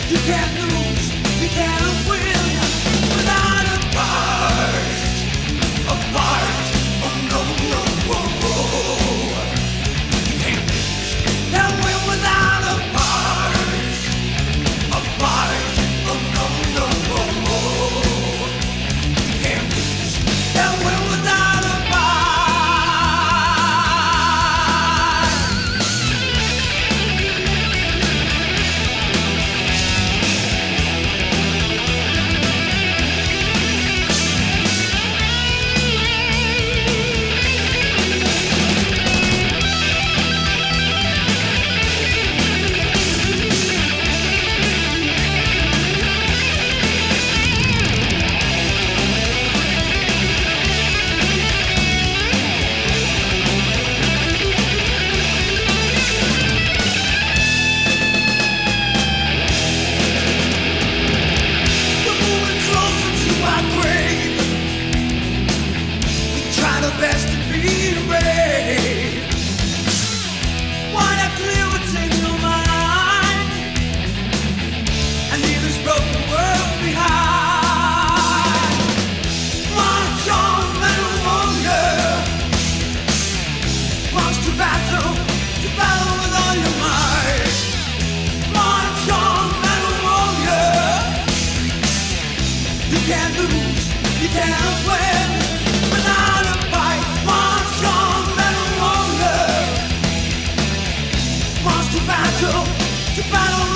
You can't lose, you can't win without a fight. A fight, oh no, no, oh, oh. You can't lose, can't win without a fight. A fight, oh no, no, oh, oh. You can't lose, can't win without a fight. Best to be ready. Wanna clear what's in your mind and leave this broken world behind. March on, little warrior. March to battle with all your might. March on, little warrior. You can't lose, you can't win without a fight. March on, little warrior. March to battle